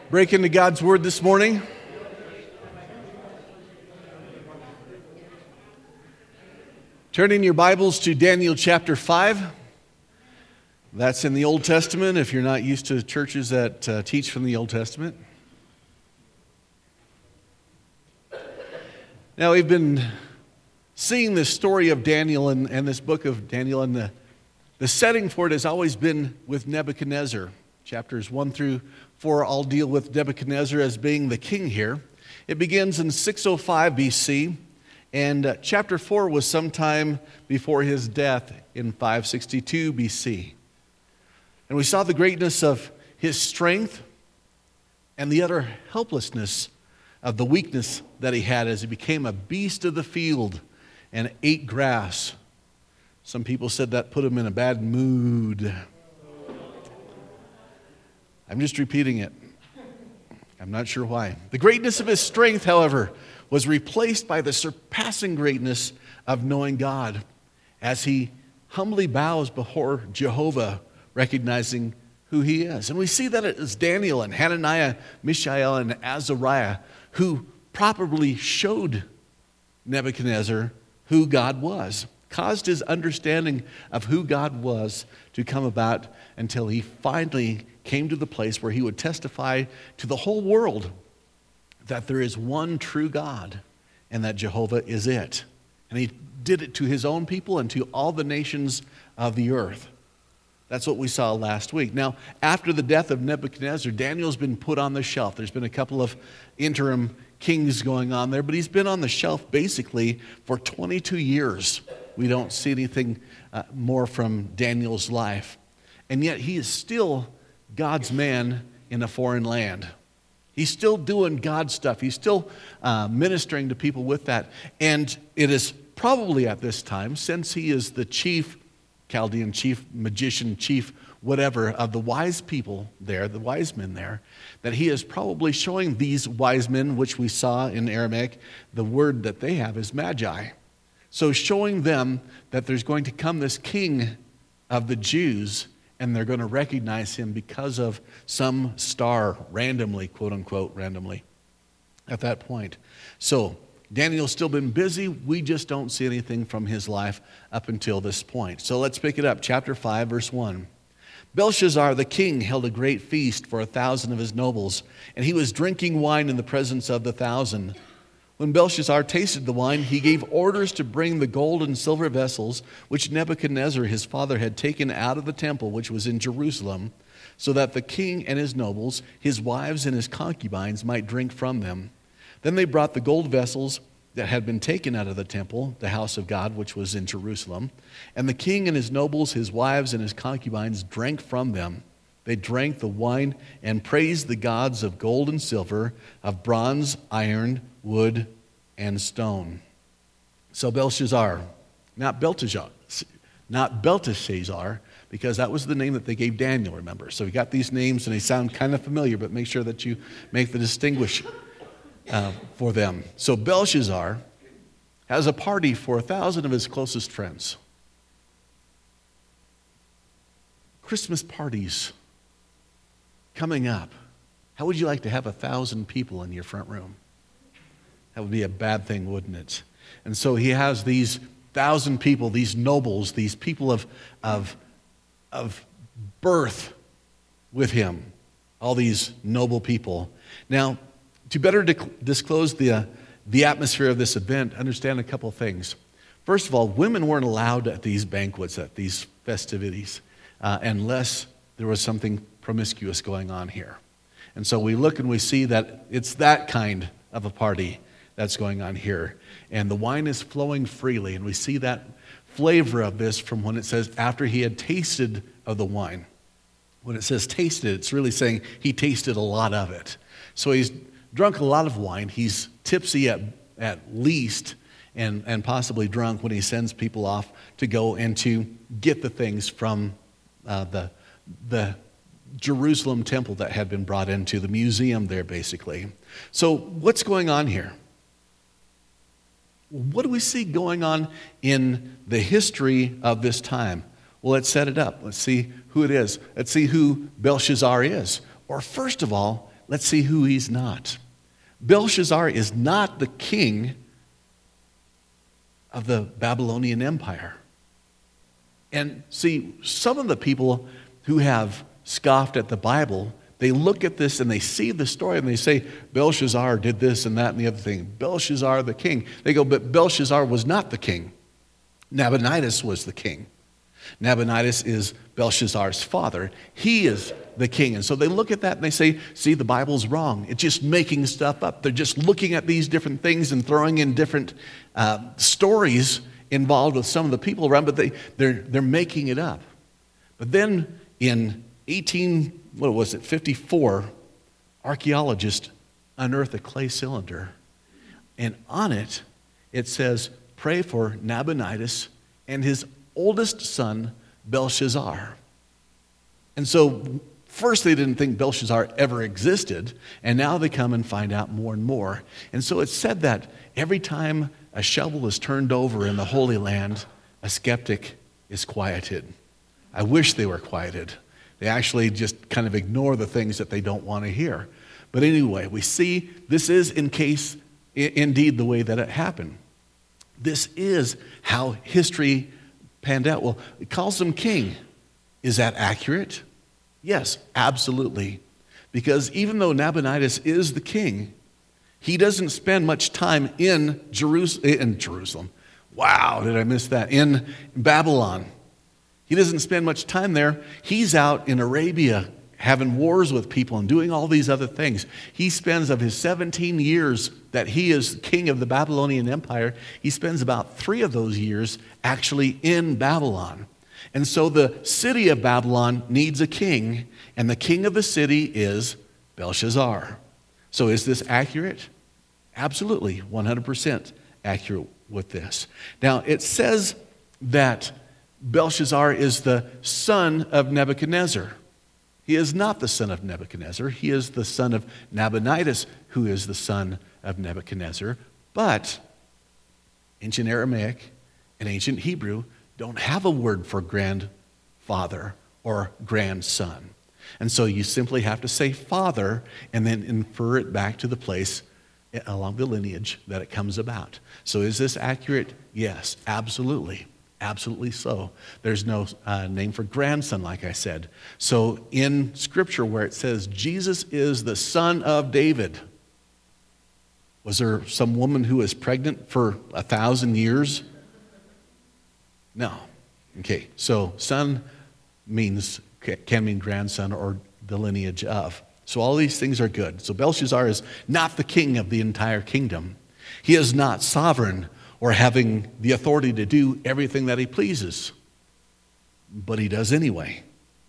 Break into God's Word this morning. Turning your Bibles to Daniel chapter 5. That's in the Old Testament if you're not used to churches that teach from the Old Testament. Now, we've been seeing this story of Daniel and this book of Daniel, and the setting for it has always been with Nebuchadnezzar. Chapters 1 through 4 all deal with Nebuchadnezzar as being the king here. It begins in 605 BC, and chapter 4 was sometime before his death in 562 BC. And we saw the greatness of his strength and the utter helplessness of the weakness that he had as he became a beast of the field and ate grass. Some people said that put him in a bad mood. I'm just repeating it. I'm not sure why. The greatness of his strength, however, was replaced by the surpassing greatness of knowing God as he humbly bows before Jehovah, recognizing who he is. And we see that it is Daniel and Hananiah, Mishael, and Azariah who properly showed Nebuchadnezzar who God was, caused his understanding of who God was to come about until he finally came to the place where he would testify to the whole world that there is one true God and that Jehovah is it. And he did it to his own people and to all the nations of the earth. That's what we saw last week. Now, after the death of Nebuchadnezzar, Daniel's been put on the shelf. There's been a couple of interim kings going on there, but he's been on the shelf basically for 22 years. We don't see anything more from Daniel's life. And yet he is still God's man in a foreign land. He's still doing God stuff. He's still ministering to people with that. And it is probably at this time, since he is the chief Chaldean, chief magician, chief whatever of the wise people there, the wise men there, that he is probably showing these wise men, which we saw in Aramaic, the word that they have is magi. So showing them that there's going to come this king of the Jews, and they're going to recognize him because of some star randomly, quote unquote, randomly at that point. So Daniel's still been busy. We just don't see anything from his life up until this point. So let's pick it up. Chapter 5, verse 1. Belshazzar the king held a great feast for 1,000 of his nobles, and he was drinking wine in the presence of the 1,000. When Belshazzar tasted the wine, he gave orders to bring the gold and silver vessels which Nebuchadnezzar his father had taken out of the temple which was in Jerusalem, so that the king and his nobles, his wives and his concubines might drink from them. Then they brought the gold vessels that had been taken out of the temple, the house of God which was in Jerusalem, and the king and his nobles, his wives and his concubines drank from them. They drank the wine and praised the gods of gold and silver, of bronze, iron, wood, and stone. So Belshazzar, not Belteshazzar, because that was the name that they gave Daniel, remember. So we got these names and they sound kind of familiar, but make sure that you make the distinguish for them. So Belshazzar has a party for 1,000 of his closest friends. Christmas parties coming up. How would you like to have 1,000 people in your front room? That would be a bad thing, wouldn't it? And so he has these 1,000 people, these nobles, these people of birth with him, all these noble people. Now, to better disclose the atmosphere of this event, understand a couple things. First of all, women weren't allowed at these banquets, at these festivities, unless there was something promiscuous going on here. And so we look and we see that it's that kind of a party that's going on here. And the wine is flowing freely, and we see that flavor of this from when it says after he had tasted of the wine. When it says tasted, it's really saying he tasted a lot of it. So he's drunk a lot of wine. He's tipsy at least, and possibly drunk when he sends people off to go and to get the things from the Jerusalem temple that had been brought into the museum there, basically. So what's going on here? What do we see going on in the history of this time? Well, let's set it up. Let's see who it is. Let's see who Belshazzar is. Or first of all, let's see who he's not. Belshazzar is not the king of the Babylonian Empire. And see, some of the people who have scoffed at the Bible, they look at this and they see the story and they say, Belshazzar did this and that and the other thing. Belshazzar the king. They go, but Belshazzar was not the king. Nabonidus was the king. Nabonidus is Belshazzar's father. He is the king. And so they look at that and they say, see, the Bible's wrong. It's just making stuff up. They're just looking at these different things and throwing in different stories involved with some of the people around, but they're making it up. But then in 54, archaeologists unearthed a clay cylinder. And on it, it says, pray for Nabonidus and his oldest son, Belshazzar. And so first they didn't think Belshazzar ever existed, and now they come and find out more and more. And so it's said that every time a shovel is turned over in the Holy Land, a skeptic is quieted. I wish they were quieted. They actually just kind of ignore the things that they don't want to hear. But anyway, we see this is indeed the way that it happened. This is how history panned out. Well, it calls him king. Is that accurate? Yes, absolutely. Because even though Nabonidus is the king, he doesn't spend much time in Jerusalem. Wow, did I miss that? In Babylon. He doesn't spend much time there. He's out in Arabia having wars with people and doing all these other things. He spends, of his 17 years that he is king of the Babylonian Empire, he spends about 3 of those years actually in Babylon. And so the city of Babylon needs a king, and the king of the city is Belshazzar. So is this accurate? Absolutely, 100% accurate with this. Now, it says that Belshazzar is the son of Nebuchadnezzar. He is not the son of Nebuchadnezzar. He is the son of Nabonidus, who is the son of Nebuchadnezzar. But ancient Aramaic and ancient Hebrew don't have a word for grandfather or grandson. And so you simply have to say father and then infer it back to the place along the lineage that it comes about. So is this accurate? Yes, absolutely. Absolutely so. There's no name for grandson, like I said. So in Scripture where it says Jesus is the son of David, was there some woman who was pregnant for 1,000 years? No. Okay, so son can mean grandson or the lineage of. So all these things are good. So Belshazzar is not the king of the entire kingdom. He is not sovereign or having the authority to do everything that he pleases. But he does anyway.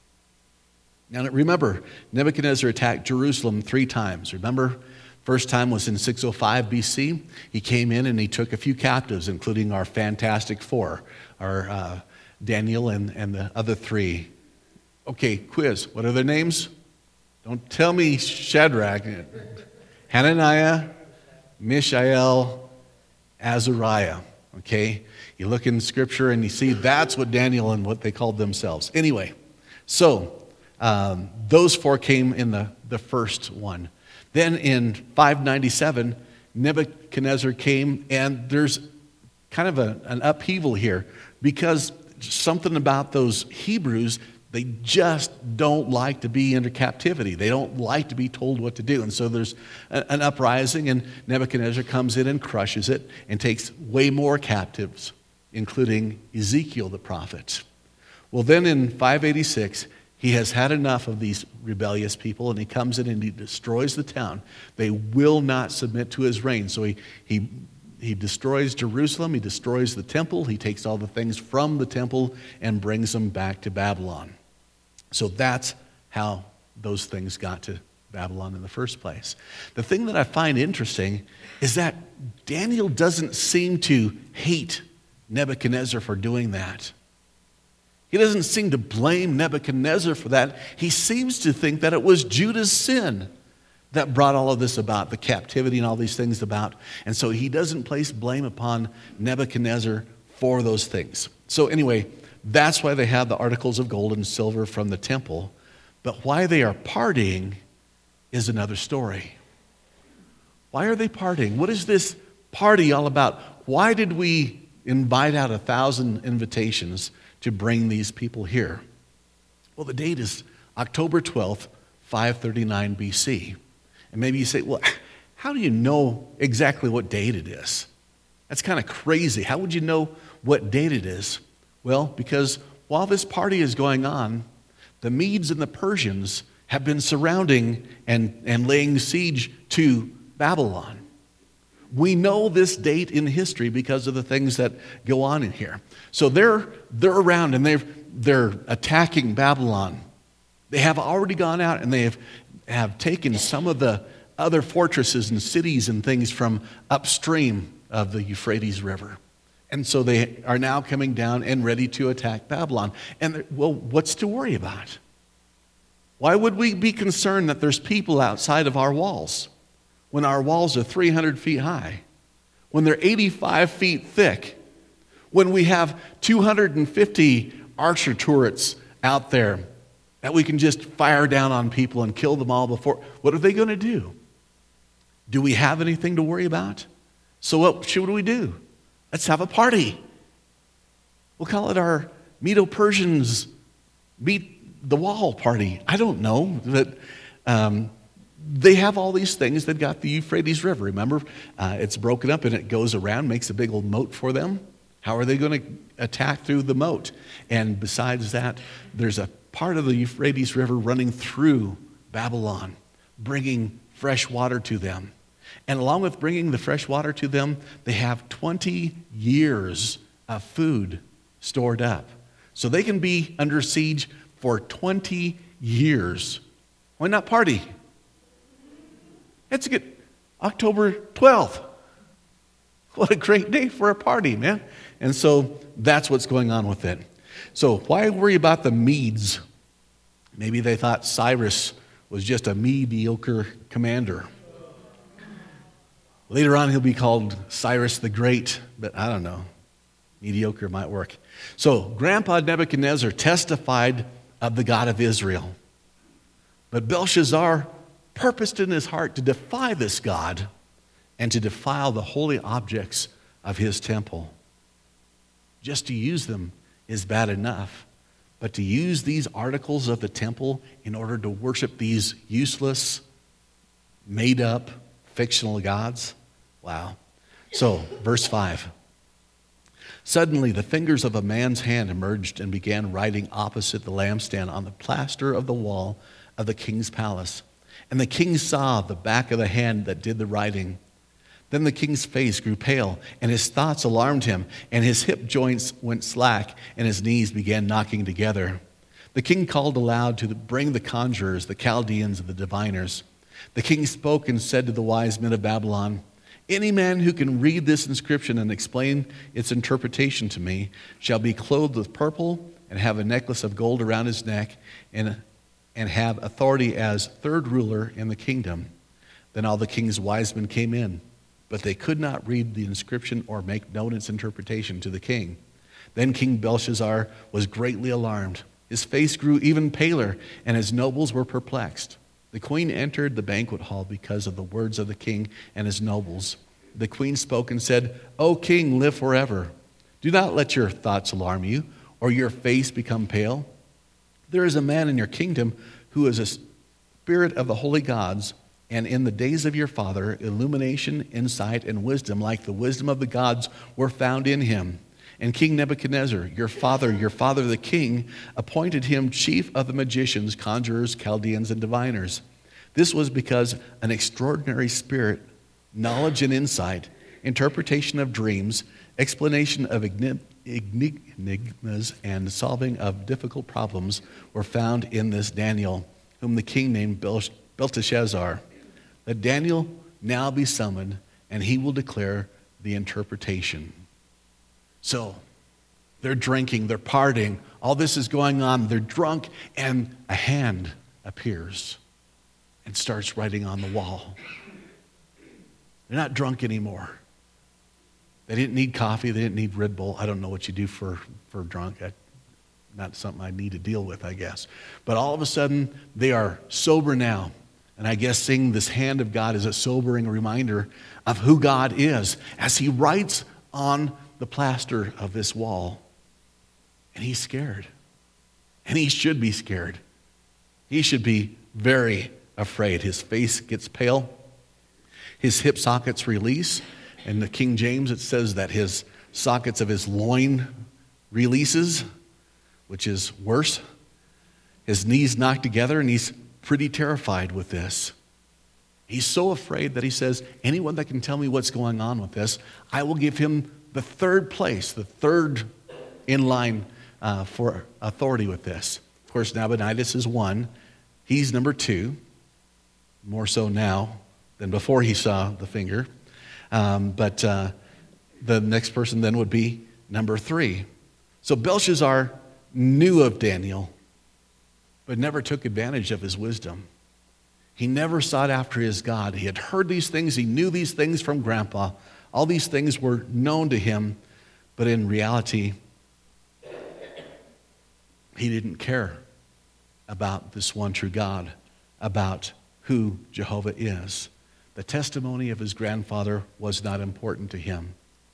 Now remember, Nebuchadnezzar attacked Jerusalem 3 times. Remember, first time was in 605 BC. He came in and he took a few captives, including our Fantastic Four, our Daniel and the other 3. Okay, quiz. What are their names? Don't tell me Shadrach, Hananiah, Mishael, Azariah. Okay? You look in Scripture and you see that's what Daniel and what they called themselves. Anyway, so those 4 came in the first one. Then in 597, Nebuchadnezzar came, and there's kind of an upheaval here because something about those Hebrews, they just don't like to be under captivity. They don't like to be told what to do. And so there's an uprising, and Nebuchadnezzar comes in and crushes it and takes way more captives, including Ezekiel the prophet. Well, then in 586, he has had enough of these rebellious people, and he comes in and he destroys the town. They will not submit to his reign. So he destroys Jerusalem, he destroys the temple, he takes all the things from the temple and brings them back to Babylon. So that's how those things got to Babylon in the first place. The thing that I find interesting is that Daniel doesn't seem to hate Nebuchadnezzar for doing that. He doesn't seem to blame Nebuchadnezzar for that. He seems to think that it was Judah's sin that brought all of this about, the captivity and all these things about. And so he doesn't place blame upon Nebuchadnezzar for those things. So anyway, that's why they have the articles of gold and silver from the temple. But why they are partying is another story. Why are they partying? What is this party all about? Why did we invite out 1,000 invitations to bring these people here? Well, the date is October 12th, 539 BC. And maybe you say, well, how do you know exactly what date it is? That's kind of crazy. How would you know what date it is? Well, because while this party is going on, the Medes and the Persians have been surrounding and laying siege to Babylon. We know this date in history because of the things that go on in here. So they're around and they're attacking Babylon. They have already gone out and they have taken some of the other fortresses and cities and things from upstream of the Euphrates River. And so they are now coming down and ready to attack Babylon. And well, what's to worry about? Why would we be concerned that there's people outside of our walls when our walls are 300 feet high, when they're 85 feet thick, when we have 250 archer turrets out there that we can just fire down on people and kill them all before? What are they going to do? Do we have anything to worry about? So what should we do? Let's have a party. We'll call it our Medo-Persians Meet the Wall party. I don't know. But they have all these things. They've got the Euphrates River. Remember, it's broken up and it goes around, makes a big old moat for them. How are they going to attack through the moat? And besides that, there's a part of the Euphrates River running through Babylon, bringing fresh water to them. And along with bringing the fresh water to them, they have 20 years of food stored up. So they can be under siege for 20 years. Why not party? It's a good October 12th. What a great day for a party, man. And so that's what's going on with it. So why worry about the Medes? Maybe they thought Cyrus was just a mediocre commander. Later on, he'll be called Cyrus the Great, but I don't know. Mediocre might work. So Grandpa Nebuchadnezzar testified of the God of Israel. But Belshazzar purposed in his heart to defy this God and to defile the holy objects of his temple. Just to use them is bad enough, but to use these articles of the temple in order to worship these useless, made-up, fictional gods? Wow. So, verse 5. Suddenly the fingers of a man's hand emerged and began writing opposite the lampstand on the plaster of the wall of the king's palace. And the king saw the back of the hand that did the writing. Then the king's face grew pale, and his thoughts alarmed him, and his hip joints went slack, and his knees began knocking together. The king called aloud to bring the conjurers, the Chaldeans, and the diviners. The king spoke and said to the wise men of Babylon, "Any man who can read this inscription and explain its interpretation to me shall be clothed with purple and have a necklace of gold around his neck and have authority as third ruler in the kingdom." Then all the king's wise men came in, but they could not read the inscription or make known its interpretation to the king. Then King Belshazzar was greatly alarmed. His face grew even paler, and his nobles were perplexed. The queen entered the banquet hall because of the words of the king and his nobles. The queen spoke and said, "O king, live forever. Do not let your thoughts alarm you, or your face become pale. There is a man in your kingdom who is a spirit of the holy gods, and in the days of your father, illumination, insight, and wisdom, like the wisdom of the gods, were found in him. And King Nebuchadnezzar, your father the king, appointed him chief of the magicians, conjurers, Chaldeans, and diviners. This was because an extraordinary spirit, knowledge and insight, interpretation of dreams, explanation of enigmas, and solving of difficult problems were found in this Daniel, whom the king named Belteshazzar. Let Daniel now be summoned, and he will declare the interpretation." So, they're drinking, they're partying, all this is going on, they're drunk, and a hand appears and starts writing on the wall. They're not drunk anymore. They didn't need coffee, they didn't need Red Bull. I don't know what you do for drunk. Not something I need to deal with, I guess. But all of a sudden, they are sober now. And I guess seeing this hand of God is a sobering reminder of who God is as he writes on the plaster of this wall. And he's scared. And he should be scared. He should be very afraid. His face gets pale. His hip sockets release. In the King James, it says that his sockets of his loin releases, which is worse. His knees knock together, and he's pretty terrified with this. He's so afraid that he says, anyone that can tell me what's going on with this, I will give him the third place, the third in line for authority with this. Of course, Nabonidus is one. He's number two, more so now than before he saw the finger. But the next person then would be number three. So Belshazzar knew of Daniel, but never took advantage of his wisdom. He never sought after his God. He had heard these things. He knew these things from Grandpa. All these things were known to him, but in reality, he didn't care about this one true God, about who Jehovah is. The testimony of his grandfather was not important to him.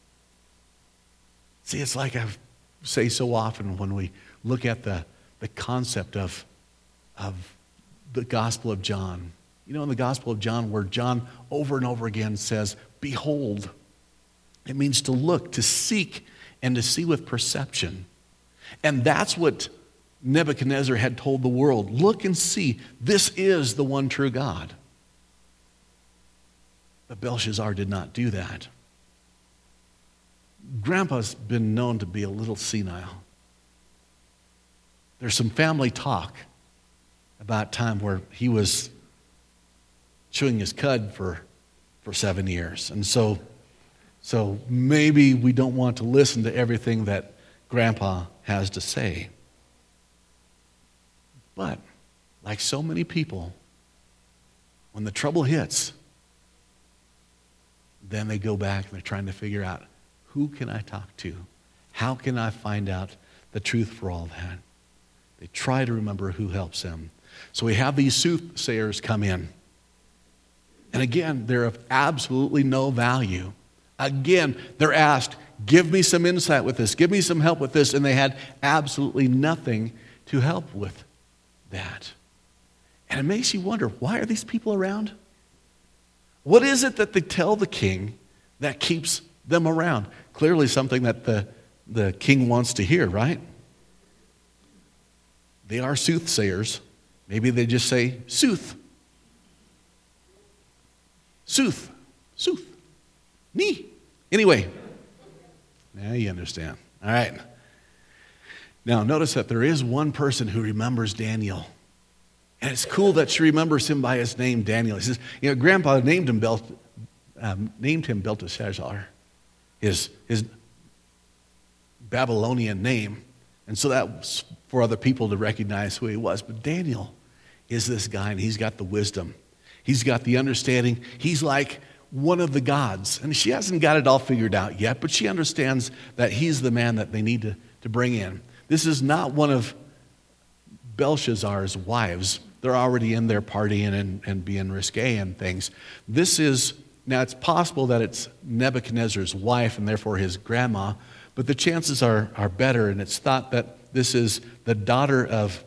See, it's like I say so often when we look at the concept of the Gospel of John. You know, in the Gospel of John, where John over and over again says, behold, it means to look, to seek, and to see with perception. And that's what Nebuchadnezzar had told the world. Look and see, this is the one true God. But Belshazzar did not do that. Grandpa's been known to be a little senile. There's some family talk about time where he was chewing his cud for 7 years. And so maybe we don't want to listen to everything that Grandpa has to say. But like so many people, when the trouble hits, then they go back and they're trying to figure out, who can I talk to? How can I find out the truth for all that? They try to remember who helps them. So we have these soothsayers come in. And again, they're of absolutely no value. Again, they're asked, give me some insight with this, give me some help with this, and they had absolutely nothing to help with that. And it makes you wonder, why are these people around? What is it that they tell the king that keeps them around? Clearly something that the king wants to hear, right? They are soothsayers. Maybe they just say, sooth. Sooth. Sooth. Me. Anyway. Now you understand. All right. Now notice that there is one person who remembers Daniel. And it's cool that she remembers him by his name, Daniel. He says, you know, Grandpa named him Belteshazzar, his Babylonian name. And so that was for other people to recognize who he was. But Daniel is this guy, and he's got the wisdom. He's got the understanding. He's like one of the gods. And she hasn't got it all figured out yet, but she understands that he's the man that they need to bring in. This is not one of Belshazzar's wives. They're already in there partying and being risque and things. This is, now it's possible that it's Nebuchadnezzar's wife and therefore his grandma, but the chances are better, and it's thought that this is the daughter of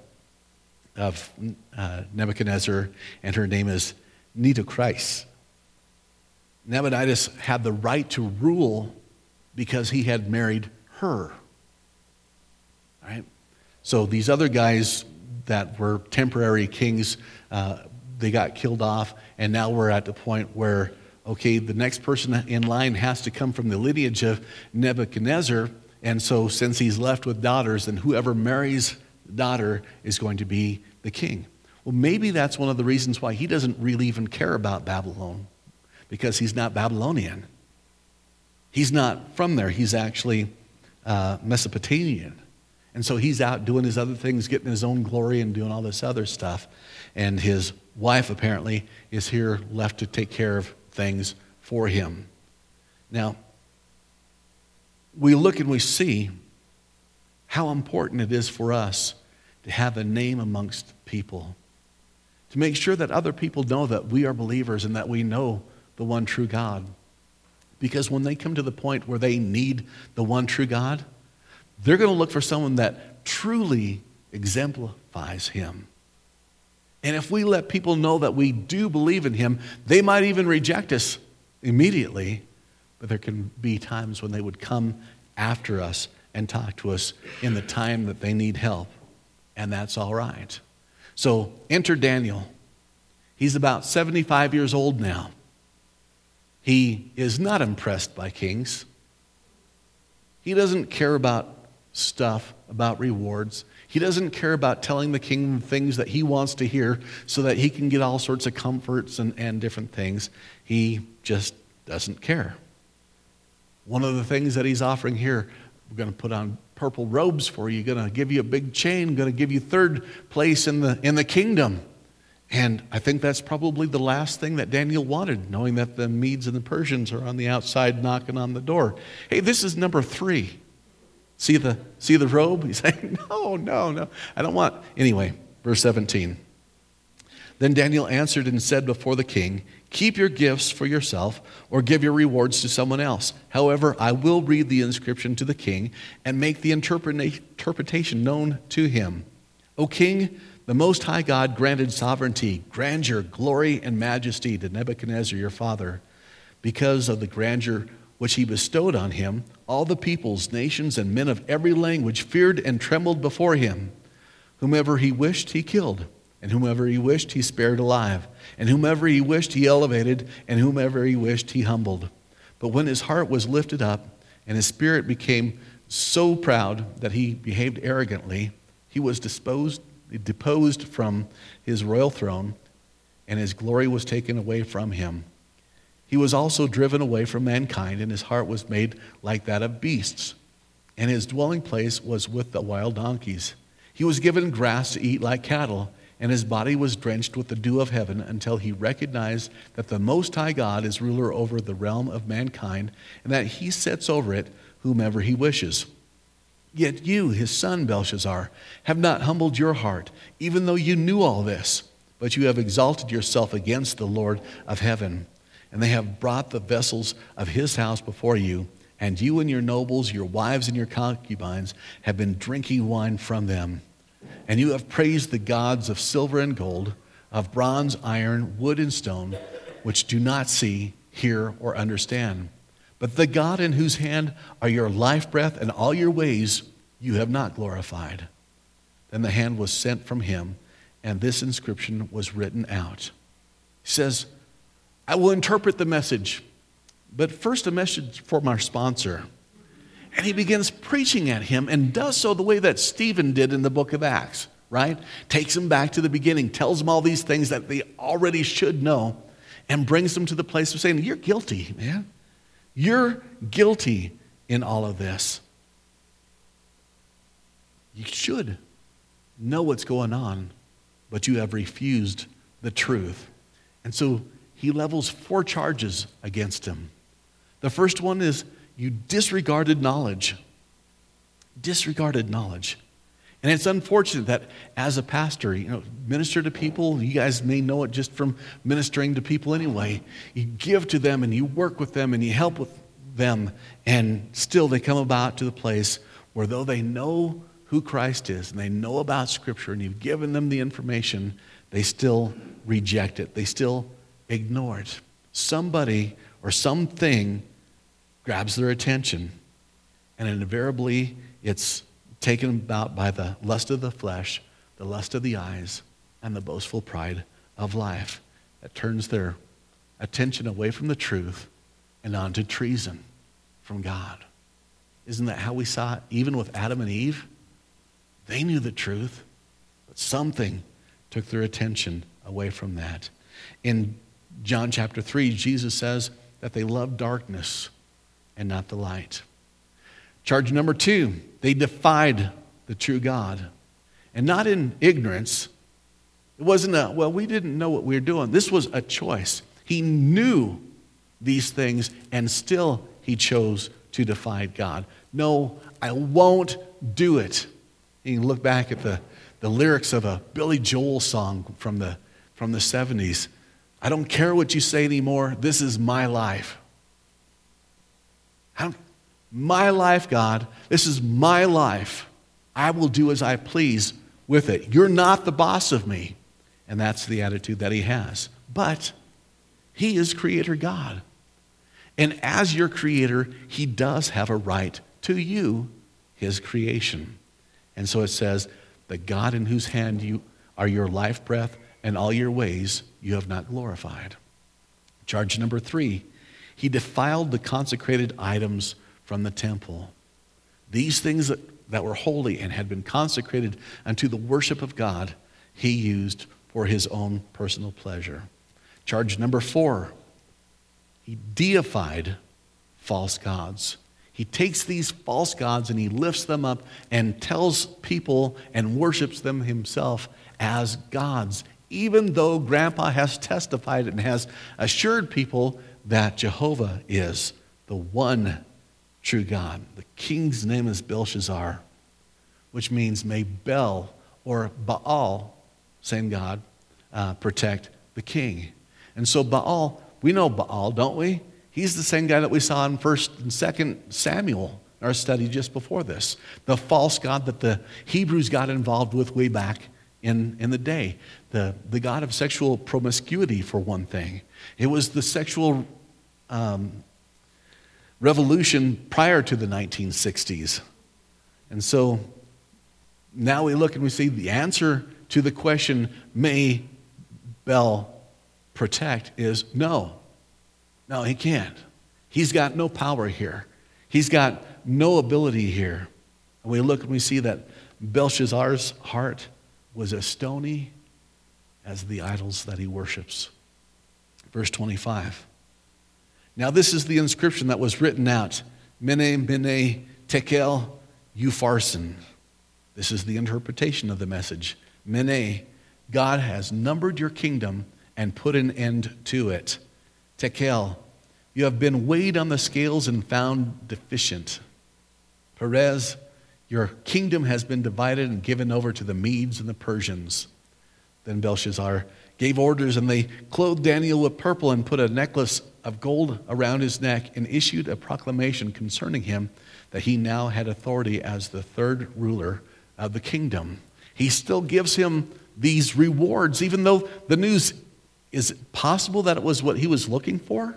Nebuchadnezzar, and her name is Nitocris. Nabonidus had the right to rule because he had married her. All right? So these other guys that were temporary kings, they got killed off, and now we're at the point where, okay, the next person in line has to come from the lineage of Nebuchadnezzar, and so since he's left with daughters, then whoever marries the daughter is going to be the king. Well, maybe that's one of the reasons why he doesn't really even care about Babylon, because he's not Babylonian. He's not from there. He's actually Mesopotamian. And so he's out doing his other things, getting his own glory and doing all this other stuff. And his wife apparently is here left to take care of things for him. Now, we look and we see how important it is for us to have a name amongst people. to make sure that other people know that we are believers and that we know the one true God. Because when they come to the point where they need the one true God, they're going to look for someone that truly exemplifies him. And if we let people know that we do believe in him, they might even reject us immediately, but there can be times when they would come after us and talk to us in the time that they need help, and that's all right. So enter Daniel. He's about 75 years old now. He is not impressed by kings. He doesn't care about stuff, about rewards. He doesn't care about telling the king things that he wants to hear so that he can get all sorts of comforts and different things. He just doesn't care. One of the things that he's offering here, we're going to put on purple robes for you, going to give you a big chain, going to give you third place in the kingdom. And I think that's probably the last thing that Daniel wanted, knowing that the Medes and the Persians are on the outside knocking on the door. Hey, this is number 3. See the robe? He's saying, no, I don't want. Anyway, verse 17. Then Daniel answered and said before the king, keep your gifts for yourself or give your rewards to someone else. However, I will read the inscription to the king and make the interpretation known to him. O king, the Most High God granted sovereignty, grandeur, glory, and majesty to Nebuchadnezzar your father. Because of the grandeur which he bestowed on him, all the peoples, nations, and men of every language feared and trembled before him. Whomever he wished, he killed, and whomever he wished, he spared alive, and whomever he wished, he elevated, and whomever he wished, he humbled. But when his heart was lifted up, and his spirit became so proud that he behaved arrogantly, he was deposed from his royal throne, and his glory was taken away from him. He was also driven away from mankind, and his heart was made like that of beasts, and his dwelling place was with the wild donkeys. He was given grass to eat like cattle, and his body was drenched with the dew of heaven until he recognized that the Most High God is ruler over the realm of mankind, and that he sets over it whomever he wishes. Yet you, his son Belshazzar, have not humbled your heart, even though you knew all this, but you have exalted yourself against the Lord of heaven. And they have brought the vessels of his house before you, and you and your nobles, your wives and your concubines have been drinking wine from them. And you have praised the gods of silver and gold, of bronze, iron, wood, and stone, which do not see, hear, or understand. But the God in whose hand are your life breath and all your ways you have not glorified. Then the hand was sent from him, and this inscription was written out. He says, I will interpret the message, but first a message from our sponsor. And he begins preaching at him and does so the way that Stephen did in the book of Acts, right? Takes them back to the beginning, tells them all these things that they already should know, and brings them to the place of saying, you're guilty, man. You're guilty in all of this. You should know what's going on, but you have refused the truth. And so he levels 4 charges against him. The first one is you disregarded knowledge. Disregarded knowledge. And it's unfortunate that as a pastor, minister to people, you guys may know it just from ministering to people anyway. You give to them and you work with them and you help with them, and still they come about to the place where though they know who Christ is and they know about Scripture and you've given them the information, they still reject it. They still ignore it. Somebody or something grabs their attention, and invariably it's taken about by the lust of the flesh, the lust of the eyes, and the boastful pride of life that turns their attention away from the truth and onto treason from God. Isn't that how we saw it even with Adam and Eve? They knew the truth, but something took their attention away from that. In John chapter 3, Jesus says that they loved darkness and not the light. Charge number 2, they defied the true God. And not in ignorance. It wasn't we didn't know what we were doing. This was a choice. He knew these things, and still he chose to defy God. No, I won't do it. You can look back at the lyrics of a Billy Joel song from the from the 70s. I don't care what you say anymore. This is my life. My life, God. This is my life. I will do as I please with it. You're not the boss of me. And that's the attitude that he has. But he is Creator God. And as your Creator, he does have a right to you, his creation. And so it says, the God in whose hand you are your life breath, and all your ways you have not glorified. Charge number 3, he defiled the consecrated items from the temple. These things that were holy and had been consecrated unto the worship of God, he used for his own personal pleasure. Charge number 4, he deified false gods. He takes these false gods and he lifts them up and tells people and worships them himself as gods, even though Grandpa has testified and has assured people that Jehovah is the one true God. The king's name is Belshazzar, which means may Bel or Baal, same God, protect the king. And so Baal, we know Baal, don't we? He's the same guy that we saw in 1st and 2nd Samuel, our study just before this. The false god that the Hebrews got involved with way back in the day. The god of sexual promiscuity, for one thing. It was the sexual revolution prior to the 1960s. And so now we look and we see the answer to the question, may Bel protect, is no. No, he can't. He's got no power here. He's got no ability here. And we look and we see that Belshazzar's heart was as stony as the idols that he worships. Verse 25. Now this is the inscription that was written out. Mene, mene, tekel, upharsin. This is the interpretation of the message. Mene, God has numbered your kingdom and put an end to it. Tekel, you have been weighed on the scales and found deficient. Perez, your kingdom has been divided and given over to the Medes and the Persians. Then Belshazzar gave orders, and they clothed Daniel with purple and put a necklace of gold around his neck and issued a proclamation concerning him that he now had authority as the third ruler of the kingdom. He still gives him these rewards, even though the news, is it possible that it was what he was looking for?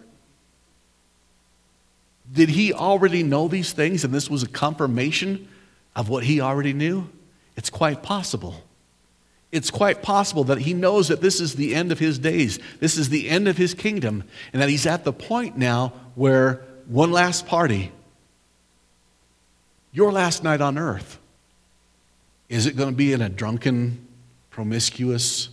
Did he already know these things and this was a confirmation of what he already knew? It's quite possible. It's quite possible that he knows that this is the end of his days. This is the end of his kingdom, and that he's at the point now where one last party, your last night on earth, is it going to be in a drunken, promiscuous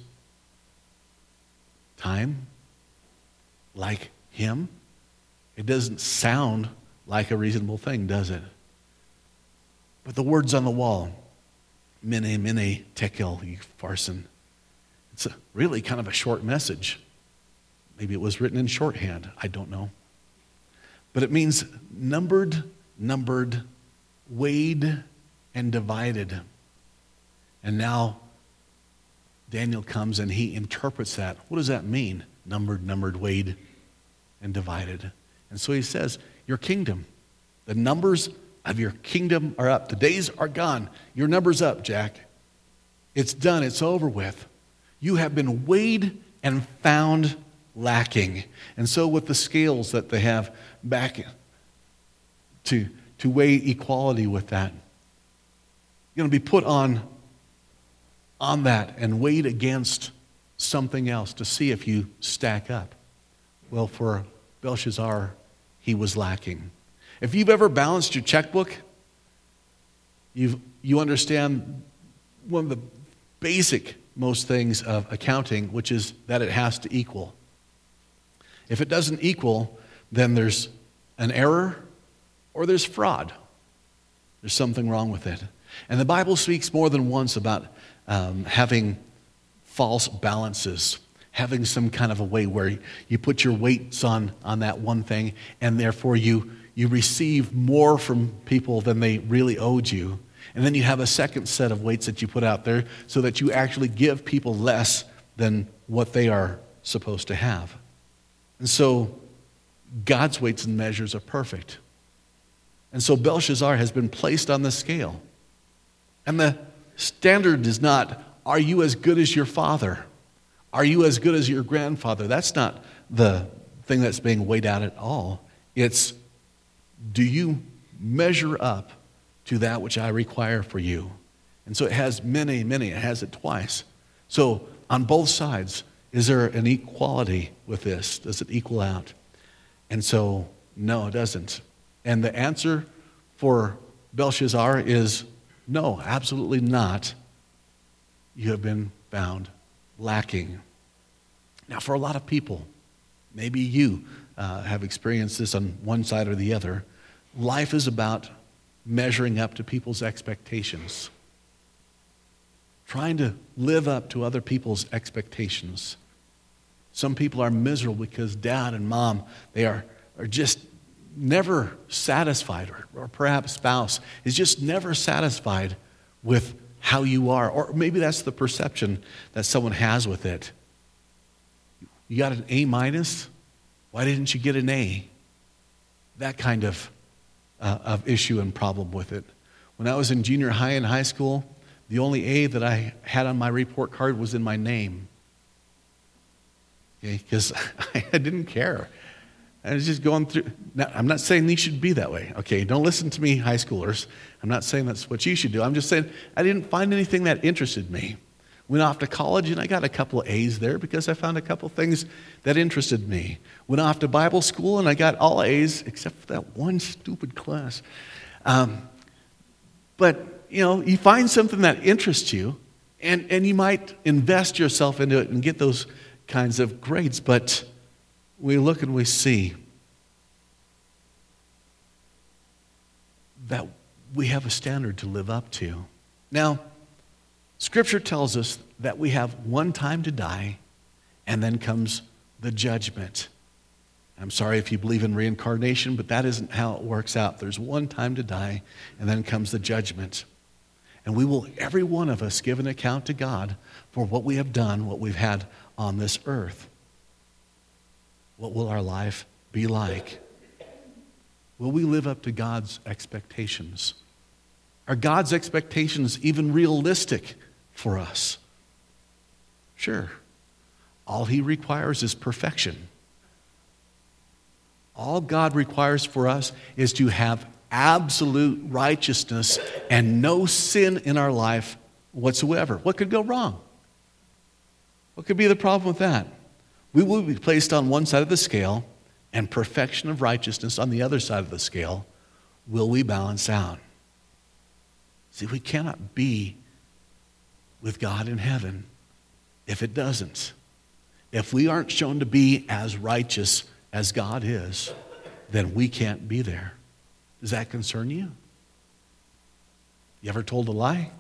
time like him? It doesn't sound like a reasonable thing, does it? But the words on the wall, mene, mene, tekel, upharsin. It's really kind of a short message. Maybe it was written in shorthand. I don't know. But it means numbered, weighed, and divided. And now Daniel comes and he interprets that. What does that mean? Numbered, weighed, and divided. And so he says, your kingdom, the numbers of your kingdom are up. The days are gone. Your number's up, Jack. It's done. It's over with. You have been weighed and found lacking. And so with the scales that they have back to weigh equality with that, you're going to be put on that and weighed against something else to see if you stack up. Well, for Belshazzar, he was lacking. If you've ever balanced your checkbook, you understand one of the basic most things of accounting, which is that it has to equal. If it doesn't equal, then there's an error or there's fraud. There's something wrong with it. And the Bible speaks more than once about having false balances, having some kind of a way where you put your weights on that one thing, and therefore you receive more from people than they really owed you. And then you have a second set of weights that you put out there so that you actually give people less than what they are supposed to have. And so God's weights and measures are perfect. And so Belshazzar has been placed on the scale. And the standard is not, are you as good as your father? Are you as good as your grandfather? That's not the thing that's being weighed out at all. It's, do you measure up to that which I require for you? And so it has many, it has it twice. So on both sides, is there an equality with this? Does it equal out? And so, no, it doesn't. And the answer for Belshazzar is no, absolutely not. You have been found lacking. Now, for a lot of people, maybe you have experienced this on one side or the other, life is about measuring up to people's expectations, trying to live up to other people's expectations. Some people are miserable because dad and mom, they are just never satisfied, or perhaps spouse is just never satisfied with how you are. Or maybe that's the perception that someone has with it. You got an A minus? Why didn't you get an A? That kind of issue and problem with it. When I was in junior high and high school, the only A that I had on my report card was in my name. Okay, because I didn't care. I was just going through. Now, I'm not saying these should be that way. Okay, don't listen to me, high schoolers. I'm not saying that's what you should do. I'm just saying I didn't find anything that interested me. Went off to college and I got a couple of A's there because I found a couple of things that interested me. Went off to Bible school and I got all A's except for that one stupid class. But, you find something that interests you and you might invest yourself into it and get those kinds of grades. But we look and we see that we have a standard to live up to. Now, Scripture tells us that we have one time to die, and then comes the judgment. I'm sorry if you believe in reincarnation, but that isn't how it works out. There's one time to die, and then comes the judgment. And we will, every one of us, give an account to God for what we have done, what we've had on this earth. What will our life be like? Will we live up to God's expectations? Are God's expectations even realistic for us? Sure. All He requires is perfection. All God requires for us is to have absolute righteousness and no sin in our life whatsoever. What could go wrong? What could be the problem with that? We will be placed on one side of the scale, and perfection of righteousness on the other side of the scale. Will we balance out? See, we cannot be with God in heaven if it doesn't. If we aren't shown to be as righteous as God is, then we can't be there. Does that concern you? You ever told a lie?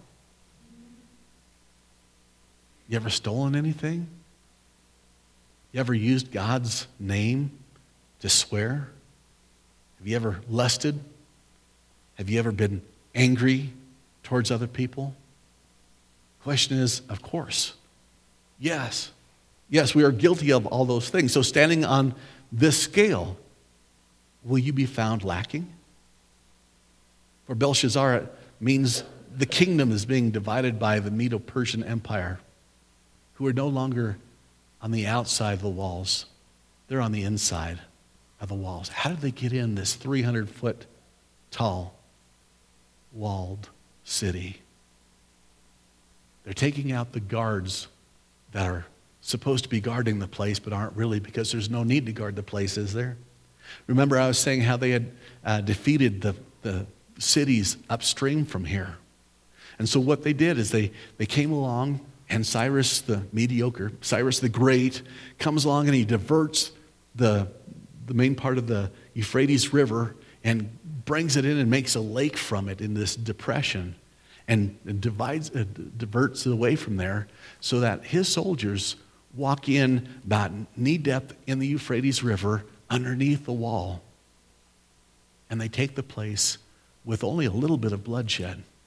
You ever stolen anything? You ever used God's name to swear? Have you ever lusted? Have you ever been angry towards other people? Question is, of course, yes. Yes, we are guilty of all those things. So standing on this scale, will you be found lacking? For Belshazzar, it means the kingdom is being divided by the Medo-Persian Empire, who are no longer on the outside of the walls. They're on the inside of the walls. How did they get in this 300-foot tall walled city? They're taking out the guards that are supposed to be guarding the place but aren't really, because there's no need to guard the place, is there? Remember I was saying how they had defeated the cities upstream from here. And so what they did is they came along, and Cyrus the mediocre, Cyrus the Great, comes along and he diverts the main part of the Euphrates River and brings it in and makes a lake from it in this depression, and diverts it away from there so that his soldiers walk in about knee depth in the Euphrates River underneath the wall. And they take the place with only a little bit of bloodshed.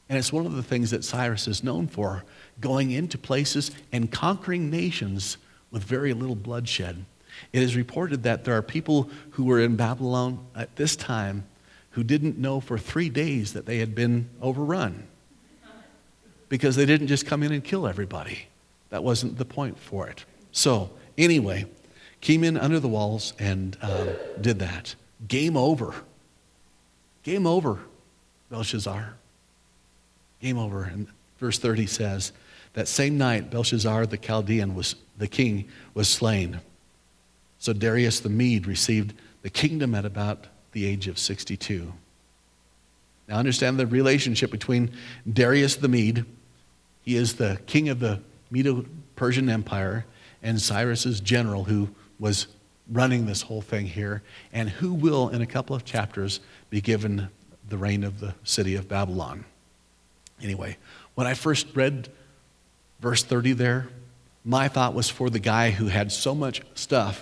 And it's one of the things that Cyrus is known for, going into places and conquering nations with very little bloodshed. It is reported that there are people who were in Babylon at this time who didn't know for 3 days that they had been overrun, because they didn't just come in and kill everybody. That wasn't the point for it. So, anyway, came in under the walls and did that. Game over. Game over, Belshazzar. Game over. And verse 30 says, that same night Belshazzar the Chaldean, the king, was slain. So Darius the Mede received the kingdom at about the age of 62. Now understand the relationship between Darius the Mede, he is the king of the Medo-Persian Empire, and Cyrus's general who was running this whole thing here, and who will, in a couple of chapters, be given the reign of the city of Babylon. Anyway, when I first read verse 30 there, my thought was for the guy who had so much stuff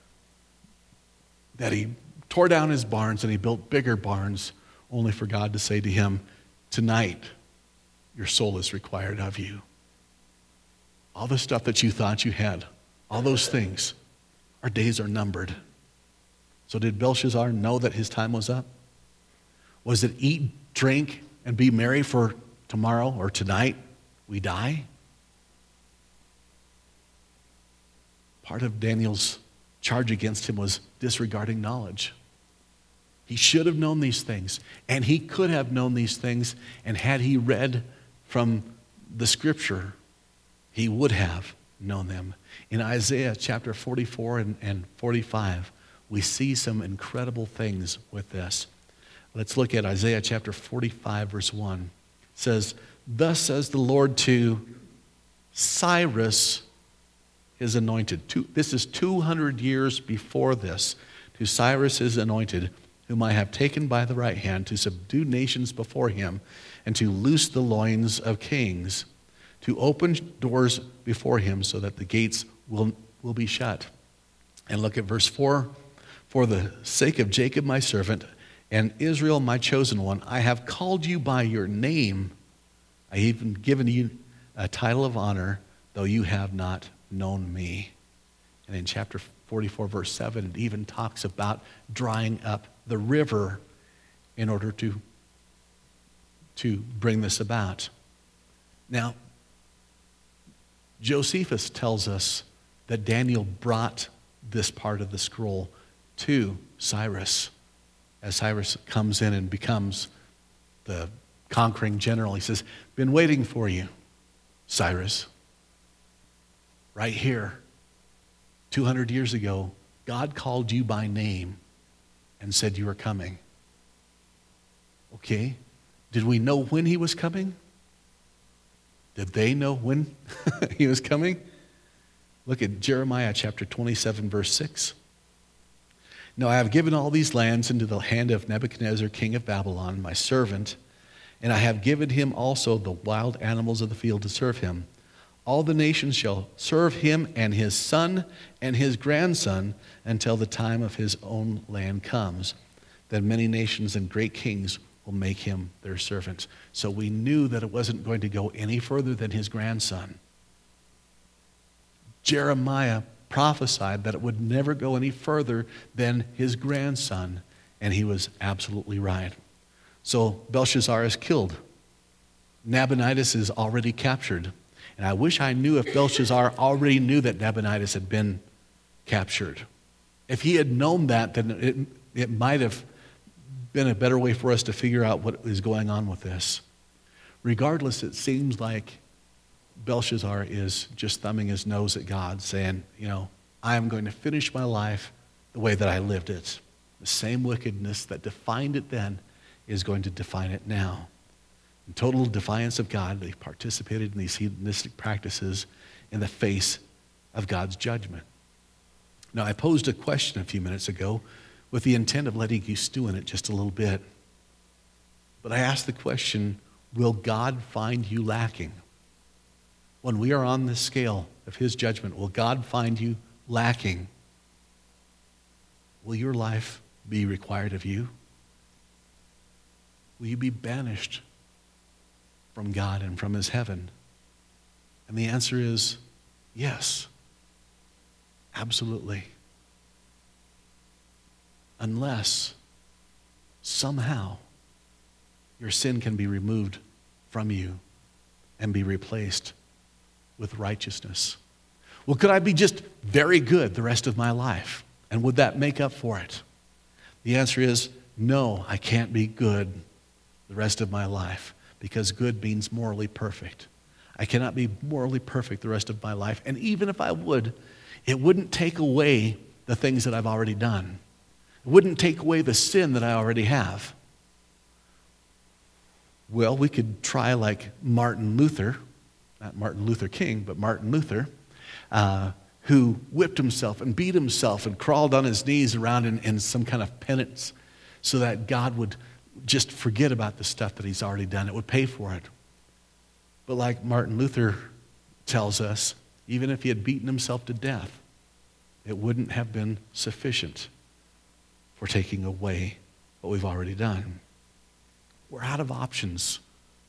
that he tore down his barns and he built bigger barns, only for God to say to him, tonight, your soul is required of you. All the stuff that you thought you had, all those things, our days are numbered. So did Belshazzar know that his time was up? Was it eat, drink, and be merry for tomorrow or tonight we die? Part of Daniel's charge against him was disregarding knowledge. He should have known these things, and he could have known these things, and had he read from the scripture, he would have known them. In Isaiah chapter 44 and 45, we see some incredible things with this. Let's look at Isaiah chapter 45, verse 1. It says, thus says the Lord to Cyrus, his anointed. This is 200 years before this. To Cyrus, his anointed, whom I have taken by the right hand to subdue nations before him and to loose the loins of kings, to open doors before him so that the gates will be shut. And look at verse 4. For the sake of Jacob my servant and Israel my chosen one, I have called you by your name. I have even given you a title of honor, though you have not known me. And in chapter 44, verse 7, it even talks about drying up the river in order to bring this about. Now, Josephus tells us that Daniel brought this part of the scroll to Cyrus. As Cyrus comes in and becomes the conquering general, he says, been waiting for you, Cyrus. Right here, 200 years ago, God called you by name and said you were coming. Okay, did we know when he was coming? Did they know when he was coming? Look at Jeremiah chapter 27, verse 6. Now I have given all these lands into the hand of Nebuchadnezzar, king of Babylon, my servant, and I have given him also the wild animals of the field to serve him. All the nations shall serve him and his son and his grandson until the time of his own land comes. Then many nations and great kings will make him their servant. So we knew that it wasn't going to go any further than his grandson. Jeremiah prophesied that it would never go any further than his grandson, and he was absolutely right. So Belshazzar is killed. Nabonidus is already captured. And I wish I knew if Belshazzar already knew that Nabonidus had been captured. If he had known that, then it might have been a better way for us to figure out what is going on with this. Regardless, it seems like Belshazzar is just thumbing his nose at God, saying, I am going to finish my life the way that I lived it. The same wickedness that defined it then is going to define it now. In total defiance of God, they participated in these hedonistic practices in the face of God's judgment. Now, I posed a question a few minutes ago with the intent of letting you stew in it just a little bit. But I asked the question, will God find you lacking? When we are on the scale of his judgment, will God find you lacking? Will your life be required of you? Will you be banished from God and from his heaven? And the answer is yes, absolutely. Unless somehow your sin can be removed from you and be replaced with righteousness. Well, could I be just very good the rest of my life? And would that make up for it? The answer is no, I can't be good the rest of my life, because good means morally perfect. I cannot be morally perfect the rest of my life. And even if I would, it wouldn't take away the things that I've already done. It wouldn't take away the sin that I already have. Well, we could try like Martin Luther, not Martin Luther King, but Martin Luther, who whipped himself and beat himself and crawled on his knees around in some kind of penance so that God would just forget about the stuff that he's already done. It would pay for it. But like Martin Luther tells us, even if he had beaten himself to death, it wouldn't have been sufficient for taking away what we've already done. We're out of options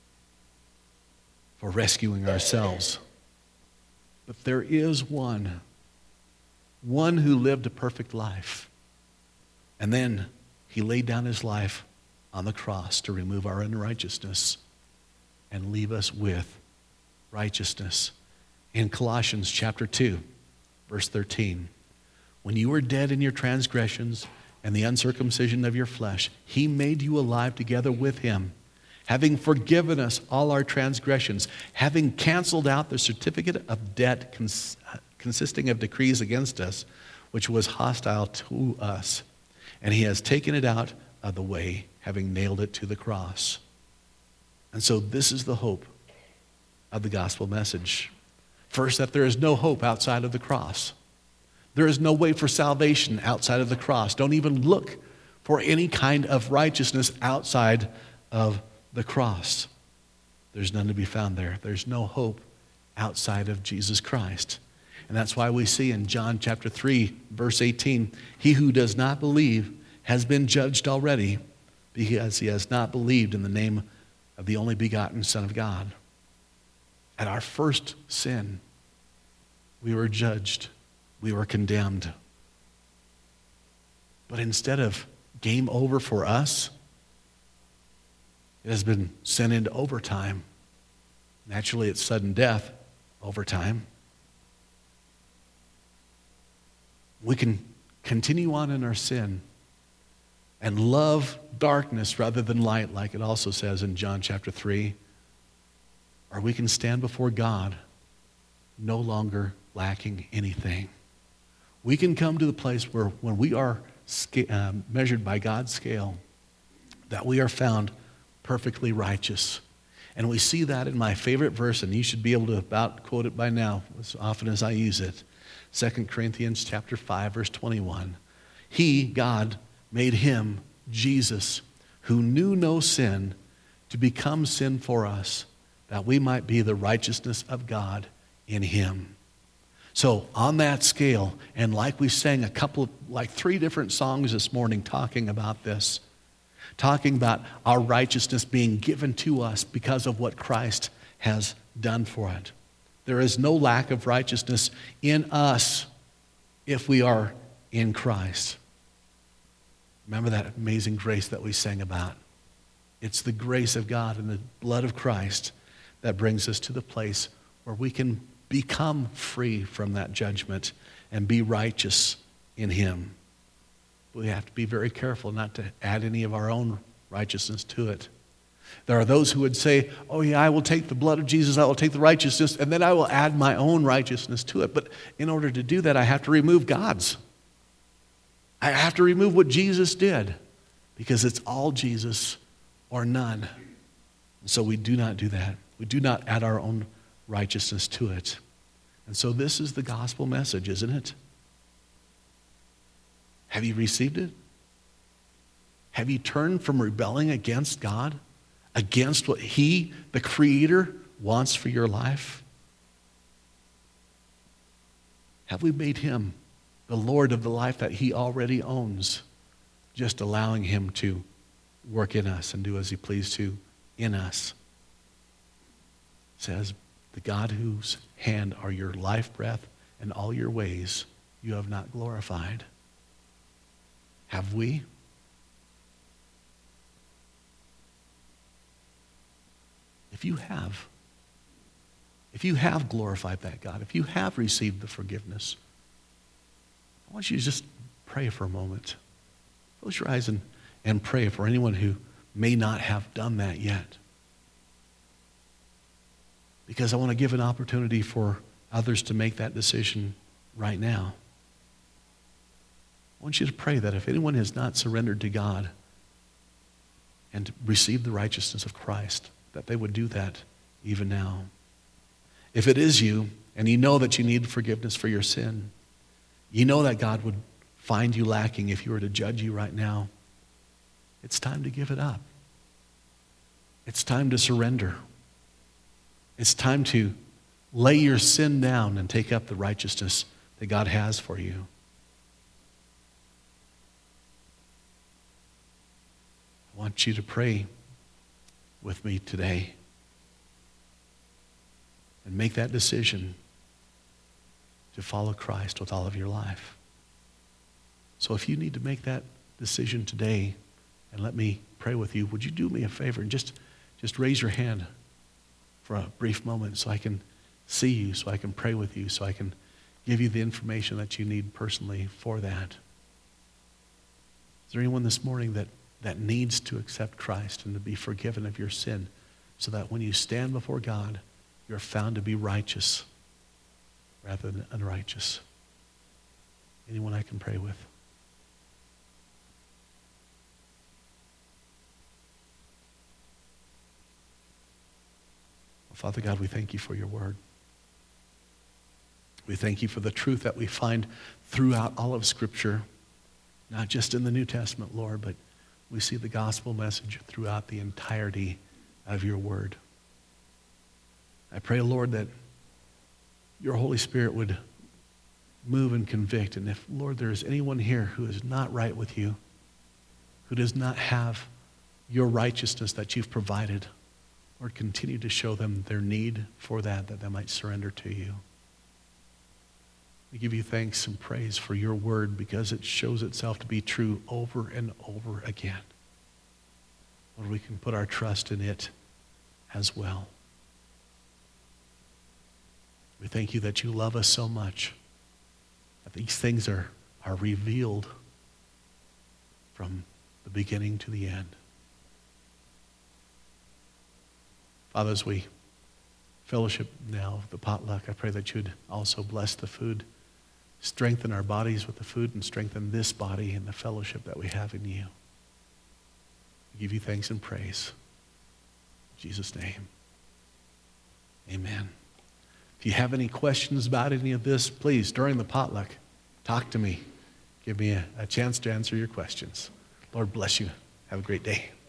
for rescuing ourselves. But there is one who lived a perfect life. And then he laid down his life on the cross to remove our unrighteousness and leave us with righteousness. In Colossians chapter 2, verse 13, when you were dead in your transgressions and the uncircumcision of your flesh, he made you alive together with him, having forgiven us all our transgressions, having canceled out the certificate of debt consisting of decrees against us, which was hostile to us. And he has taken it out of the way, having nailed it to the cross. And so this is the hope of the gospel message. First, that there is no hope outside of the cross. There is no way for salvation outside of the cross. Don't even look for any kind of righteousness outside of the cross. There's none to be found there. There's no hope outside of Jesus Christ. And that's why we see in John chapter 3, verse 18, he who does not believe has been judged already because he has not believed in the name of the only begotten Son of God. At our first sin, we were judged. We were condemned. But instead of game over for us, it has been sent into overtime. Naturally, it's sudden death, overtime. We can continue on in our sin and love darkness rather than light, like it also says in John chapter 3. Or we can stand before God no longer lacking anything. We can come to the place where when we are measured by God's scale, that we are found perfectly righteous. And we see that in my favorite verse, and you should be able to about quote it by now as often as I use it. 2 Corinthians chapter 5, verse 21. He, God, made him, Jesus, who knew no sin, to become sin for us, that we might be the righteousness of God in him. So on that scale, and like we sang three different songs this morning talking about this, talking about our righteousness being given to us because of what Christ has done for it. There is no lack of righteousness in us if we are in Christ. Remember that amazing grace that we sang about. It's the grace of God and the blood of Christ that brings us to the place where we can become free from that judgment and be righteous in him. We have to be very careful not to add any of our own righteousness to it. There are those who would say, oh yeah, I will take the blood of Jesus, I will take the righteousness, and then I will add my own righteousness to it. But in order to do that, I have to remove God's. I have to remove what Jesus did, because it's all Jesus or none. So we do not do that. We do not add our own righteousness to it. And so this is the gospel message, isn't it? Have you received it? Have you turned from rebelling against God, against what he, the Creator, wants for your life? Have we made him the Lord of the life that he already owns, just allowing him to work in us and do as he pleased to in us? says, the God whose hand are your life breath and all your ways you have not glorified. Have we? If you have glorified that God, if you have received the forgiveness, I want you to just pray for a moment. Close your eyes and pray for anyone who may not have done that yet. Because I want to give an opportunity for others to make that decision right now. I want you to pray that if anyone has not surrendered to God and received the righteousness of Christ, that they would do that even now. If it is you, and you know that you need forgiveness for your sin, you know that God would find you lacking if you were to judge you right now, it's time to give it up. It's time to surrender. It's time to lay your sin down and take up the righteousness that God has for you. I want you to pray with me today and make that decision to follow Christ with all of your life. So if you need to make that decision today, and let me pray with you, would you do me a favor and just raise your hand for a brief moment so I can see you, so I can pray with you, so I can give you the information that you need personally for that. Is there anyone this morning that needs to accept Christ and to be forgiven of your sin so that when you stand before God, you're found to be righteous rather than unrighteous? Anyone I can pray with? Well, Father God, we thank you for your word. We thank you for the truth that we find throughout all of Scripture, not just in the New Testament, Lord, but we see the gospel message throughout the entirety of your word. I pray, Lord, that your Holy Spirit would move and convict. And if, Lord, there is anyone here who is not right with you, who does not have your righteousness that you've provided, Lord, continue to show them their need for that they might surrender to you. We give you thanks and praise for your word because it shows itself to be true over and over again. Lord, we can put our trust in it as well. We thank you that you love us so much, that these things are revealed from the beginning to the end. Father, as we fellowship now, the potluck, I pray that you'd also bless the food, strengthen our bodies with the food, and strengthen this body in the fellowship that we have in you. We give you thanks and praise. In Jesus' name, amen. If you have any questions about any of this, please, during the potluck, talk to me. Give me a chance to answer your questions. Lord bless you. Have a great day.